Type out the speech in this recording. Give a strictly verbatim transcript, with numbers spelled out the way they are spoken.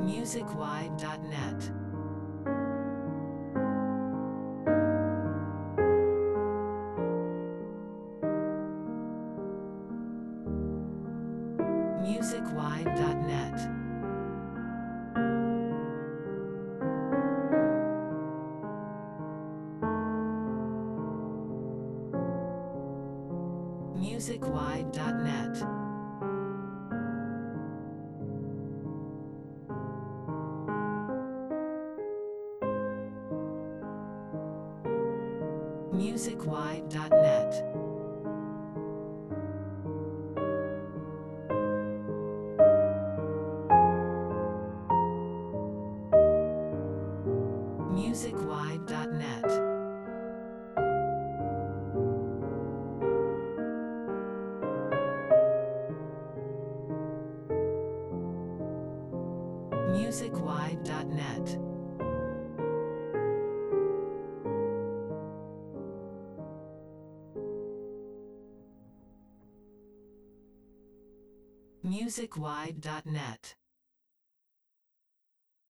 musicwide dot net. musicwide dot net. musicwide dot net. musicwide dot net. musicwide dot net. musicwide dot net. musicwide dot net.